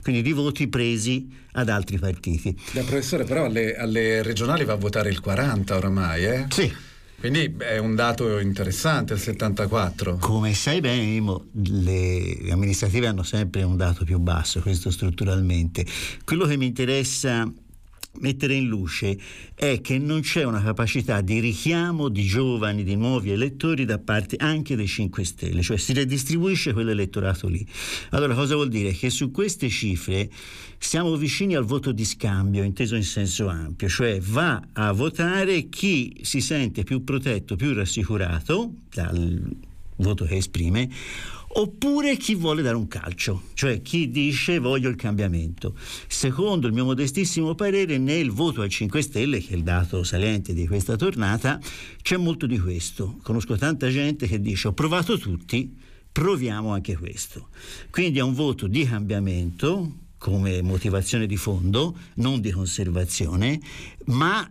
quindi di voti presi ad altri partiti. Professore, però alle regionali va a votare il 40 oramai, eh? Sì. Quindi è un dato interessante il 74. Come sai bene, Mimo, le amministrative hanno sempre un dato più basso, questo strutturalmente. Quello che mi interessa mettere in luce è che non c'è una capacità di richiamo di giovani, di nuovi elettori da parte anche dei 5 Stelle, cioè si redistribuisce quell'elettorato lì. Allora cosa vuol dire? Che su queste cifre siamo vicini al voto di scambio, inteso in senso ampio, cioè va a votare chi si sente più protetto, più rassicurato dal voto che esprime, oppure chi vuole dare un calcio, cioè chi dice voglio il cambiamento. Secondo il mio modestissimo parere, nel voto ai 5 Stelle, che è il dato saliente di questa tornata, c'è molto di questo. Conosco tanta gente che dice ho provato tutti, proviamo anche questo. Quindi è un voto di cambiamento come motivazione di fondo, non di conservazione, ma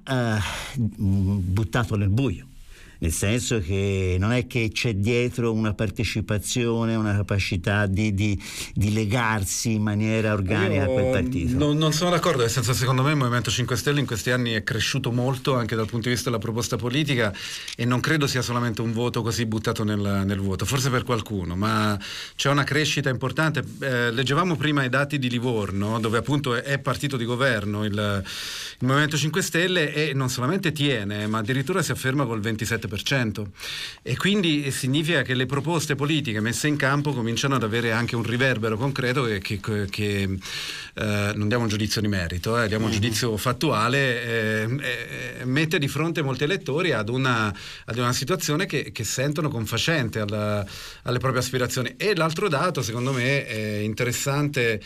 buttato nel buio. Nel senso che non è che c'è dietro una partecipazione, una capacità di legarsi in maniera organica a quel partito. Non sono d'accordo, nel senso, secondo me il Movimento 5 Stelle in questi anni è cresciuto molto anche dal punto di vista della proposta politica, e non credo sia solamente un voto così buttato nel vuoto, forse per qualcuno, ma c'è una crescita importante. Leggevamo prima i dati di Livorno, dove appunto è partito di governo il Movimento 5 Stelle, e non solamente tiene, ma addirittura si afferma col 27%. E quindi significa che le proposte politiche messe in campo cominciano ad avere anche un riverbero concreto che non diamo un giudizio di merito, diamo un giudizio fattuale, mette di fronte molti elettori ad una situazione che sentono confacente alle proprie aspirazioni. E l'altro dato, secondo me, è interessante,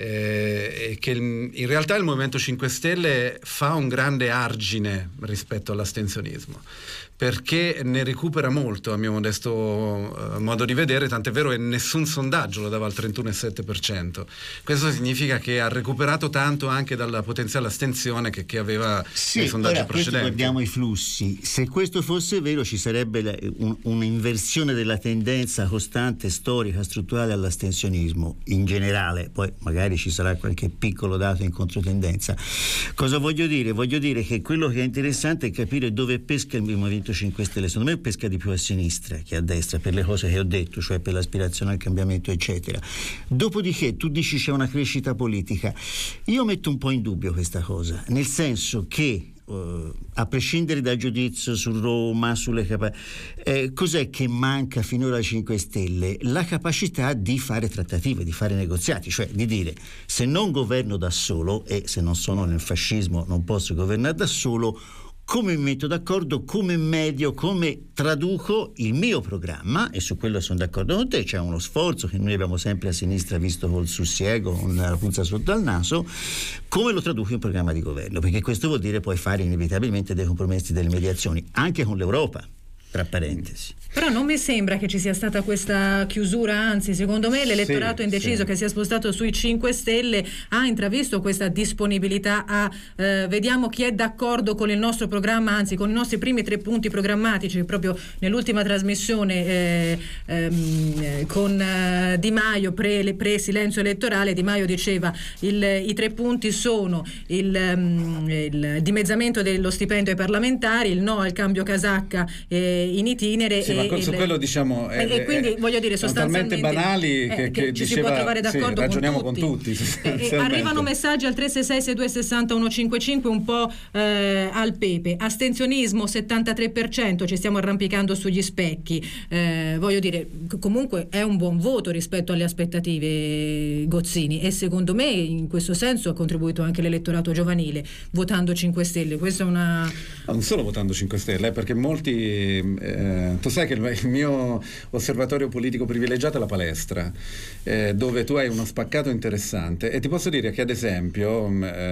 che in realtà il Movimento 5 Stelle fa un grande argine rispetto all'astensionismo, perché ne recupera molto, a mio modesto modo di vedere, tant'è vero che nessun sondaggio lo dava al 31,7%. Questo significa che ha recuperato tanto anche dalla potenziale astensione che aveva nei sondaggi precedenti. Guardiamo i flussi. Se questo fosse vero, ci sarebbe un'inversione della tendenza costante, storica, strutturale all'astensionismo in generale. Poi magari ci sarà qualche piccolo dato in controtendenza. Cosa voglio dire? Voglio dire che quello che è interessante è capire dove pesca il Movimento 5 Stelle. Secondo me pesca di più a sinistra che a destra, per le cose che ho detto, cioè per l'aspirazione al cambiamento eccetera. Dopodiché tu dici c'è una crescita politica. Io metto un po' in dubbio questa cosa, nel senso che a prescindere dal giudizio su Roma, sulle cos'è che manca finora ai 5 Stelle? La capacità di fare trattative, di fare negoziati, cioè di dire se non governo da solo, e se non sono nel fascismo non posso governare da solo, come mi metto d'accordo, come medio, come traduco il mio programma, e su quello sono d'accordo con te, c'è uno sforzo che noi abbiamo sempre a sinistra visto col sussiego, con la puzza sotto al naso, come lo traduco in programma di governo, perché questo vuol dire poi fare inevitabilmente dei compromessi, delle mediazioni, anche con l'Europa, tra parentesi. Però non mi sembra che ci sia stata questa chiusura, anzi secondo me l'elettorato indeciso che si è spostato sui 5 Stelle ha intravisto questa disponibilità a vediamo chi è d'accordo con il nostro programma, anzi con i nostri primi 3 punti programmatici. Proprio nell'ultima trasmissione con Di Maio pre-silenzio elettorale, Di Maio diceva i 3 punti sono il dimezzamento dello stipendio ai parlamentari, il no al cambio casacca in itinere, ma su quello diciamo e quindi voglio dire sostanzialmente talmente banali che ci si può trovare d'accordo ragioniamo con tutti. Arrivano messaggi al 366-6260-155 un po' al pepe. Astensionismo 73%, ci stiamo arrampicando sugli specchi, voglio dire comunque è un buon voto rispetto alle aspettative, Gozzini, e secondo me in questo senso ha contribuito anche l'elettorato giovanile votando 5 Stelle. Questa è una non solo votando 5 Stelle, perché molti tu sai che il mio osservatorio politico privilegiato è la palestra, dove tu hai uno spaccato interessante, e ti posso dire che ad esempio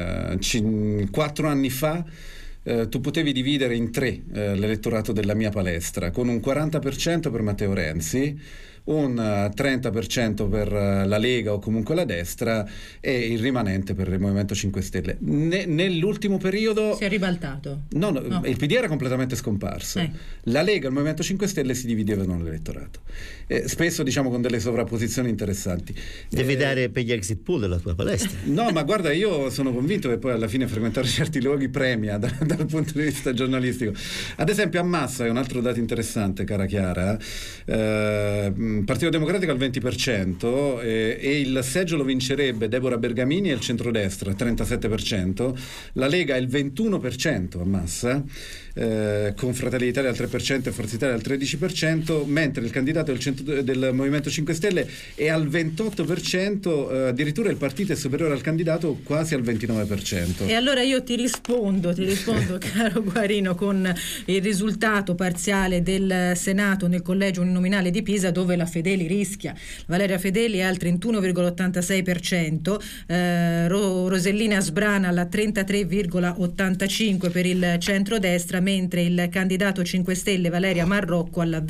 4 anni fa tu potevi dividere in 3 l'elettorato della mia palestra, con un 40% per Matteo Renzi, un 30% per la Lega o comunque la destra e il rimanente per il Movimento 5 Stelle. Nell'ultimo periodo si è ribaltato. No. Il PD era completamente scomparso. La Lega e il Movimento 5 Stelle si dividevano l'elettorato, spesso diciamo con delle sovrapposizioni interessanti. Devi dare per gli exit poll della tua palestra. No, ma guarda, io sono convinto che poi alla fine frequentare certi luoghi premia dal punto di vista giornalistico. Ad esempio a Massa è un altro dato interessante, cara Chiara, Partito Democratico al 20% e il seggio lo vincerebbe Deborah Bergamini e il centrodestra 37%, la Lega è il 21% a Massa, con Fratelli d'Italia al 3% e Forza Italia al 13%, mentre il candidato del Movimento 5 Stelle è al 28%, addirittura il partito è superiore al candidato quasi al 29%. E allora io ti rispondo caro Guarino, con il risultato parziale del Senato nel collegio uninominale di Pisa, dove la Fedeli rischia. Valeria Fedeli è al 31,86%, Rosellina Sbrana alla 33,85% per il centrodestra, mentre il candidato 5 Stelle Valeria Marrocco alla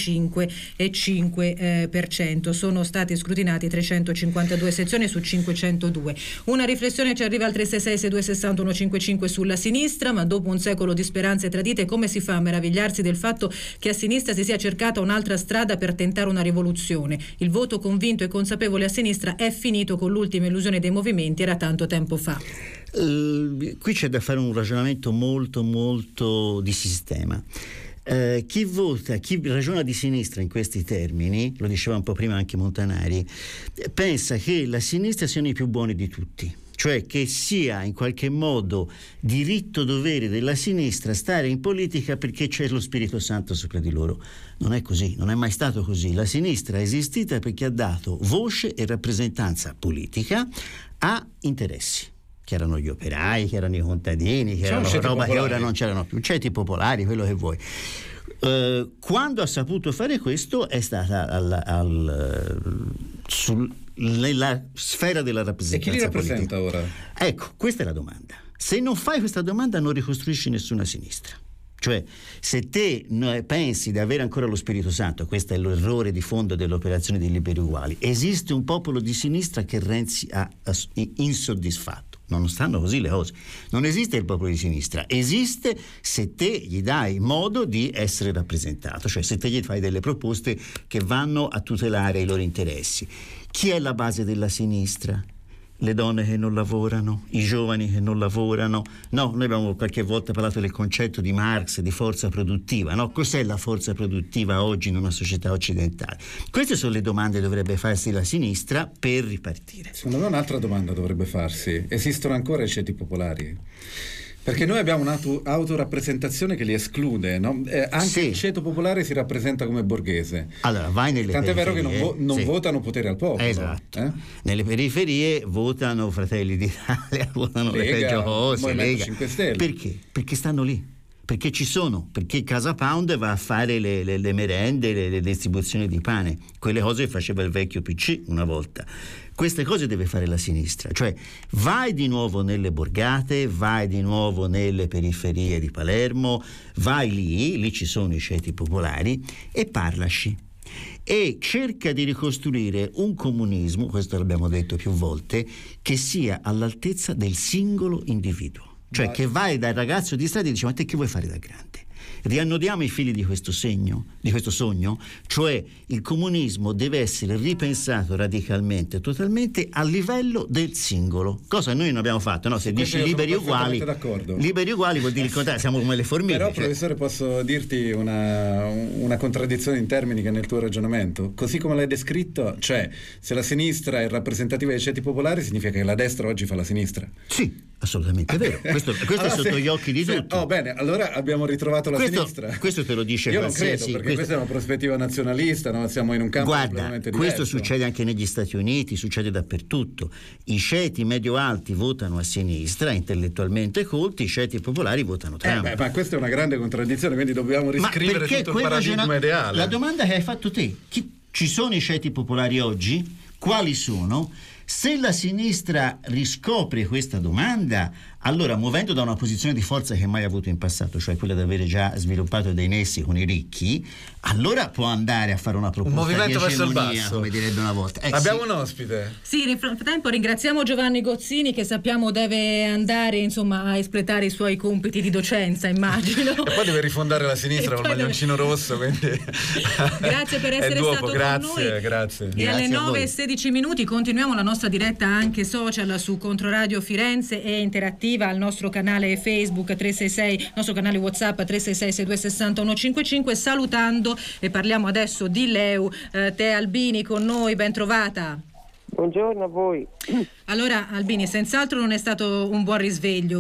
25,5%. Sono stati scrutinati 352 sezioni su 502. Una riflessione ci arriva al 366-6260-155 sulla sinistra: ma dopo un secolo di speranze tradite, come si fa a meravigliarsi del fatto che a sinistra si sia cercata un'altra strada per tentare una rivoluzione? Il voto convinto e consapevole a sinistra è finito con l'ultima illusione dei movimenti, era tanto tempo fa. Qui c'è da fare un ragionamento molto di sistema. Chi ragiona di sinistra in questi termini, lo diceva un po' prima anche Montanari, pensa che la sinistra siano i più buoni di tutti, cioè che sia in qualche modo diritto dovere della sinistra stare in politica perché c'è lo Spirito Santo sopra di loro. Non è così, non è mai stato così. La sinistra è esistita perché ha dato voce e rappresentanza politica a interessi, che erano gli operai, che erano i contadini, che erano roba che ora non c'erano più, ceti popolari, quello che vuoi. Quando ha saputo fare questo è stata nella sfera della rappresentanza politica. E chi li rappresenta ora? Ecco, questa è la domanda. Se non fai questa domanda non ricostruisci nessuna sinistra. Cioè, se te pensi di avere ancora lo Spirito Santo, questo è l'errore di fondo dell'operazione dei Liberi Uguali, esiste un popolo di sinistra che Renzi ha insoddisfatto. Non stanno così le cose. Non esiste il popolo di sinistra, esiste se te gli dai modo di essere rappresentato, cioè se te gli fai delle proposte che vanno a tutelare i loro interessi. Chi è la base della sinistra? Le donne che non lavorano, i giovani che non lavorano. No, noi abbiamo qualche volta parlato del concetto di Marx, di forza produttiva. No, cos'è la forza produttiva oggi in una società occidentale? Queste sono le domande che dovrebbe farsi la sinistra per ripartire. Secondo me un'altra domanda dovrebbe farsi: esistono ancora i ceti popolari? Perché noi abbiamo un'autorappresentazione che li esclude, no? Anche il ceto popolare si rappresenta come borghese. Allora, vai nelle Tant'è periferie. Vero che non votano potere al popolo. Esatto. Nelle periferie votano Fratelli d'Italia, votano Lega, le peggio cose, Lega. 5 Stelle. Perché? Perché stanno lì. Perché ci sono, perché Casa Pound va a fare le merende, le distribuzioni di pane, quelle cose che faceva il vecchio PC una volta. Queste cose deve fare la sinistra, cioè vai di nuovo nelle borgate, vai di nuovo nelle periferie di Palermo, vai lì ci sono i ceti popolari e parlaci. E cerca di ricostruire un comunismo, questo l'abbiamo detto più volte, che sia all'altezza del singolo individuo. Cioè che vai dal ragazzo di strada e dice: ma te che vuoi fare da grande? Riannodiamo i fili di questo sogno, cioè il comunismo deve essere ripensato radicalmente, totalmente a livello del singolo, cosa noi non abbiamo fatto, no? Se dici liberi uguali vuol dire il contrario, siamo come le formiche. Però professore, posso dirti una contraddizione in termini che nel tuo ragionamento, così come l'hai descritto, cioè se la sinistra è rappresentativa dei ceti popolari significa che la destra oggi fa la sinistra. Sì, assolutamente vero, questo allora, è sotto gli occhi di tutti. Bene, allora abbiamo ritrovato la sinistra. Questo te lo dice io non credo, perché questa è una prospettiva nazionalista, no? Siamo in un campo completamente diverso. Questo succede anche negli Stati Uniti, succede dappertutto. I ceti medio-alti votano a sinistra, intellettualmente colti, i ceti popolari votano Trump. Ma questa è una grande contraddizione, quindi dobbiamo riscrivere tutto il paradigma ideale. La domanda che hai fatto te: ci sono i ceti popolari oggi? Quali sono? Se la sinistra riscopre questa domanda, allora, muovendo da una posizione di forza che mai ha avuto in passato, cioè quella di avere già sviluppato dei nessi con i ricchi, allora può andare a fare una proposta un movimento di verso il egemonia, basso, come direbbe una volta. Abbiamo un ospite. Sì, nel frattempo ringraziamo Giovanni Gozzini, che sappiamo deve andare, insomma, a espletare i suoi compiti di docenza, immagino. E poi deve rifondare la sinistra col maglioncino rosso, quindi grazie per essere stato con noi. Grazie. E alle 9:16 continuiamo la nostra diretta anche social su Controradio Firenze e interattiva al nostro canale Facebook 366, nostro canale WhatsApp 366 6260 155, salutando, e parliamo adesso di Leu, Tea Albini con noi, ben trovata. Buongiorno a voi. Allora Albini, senz'altro non è stato un buon risveglio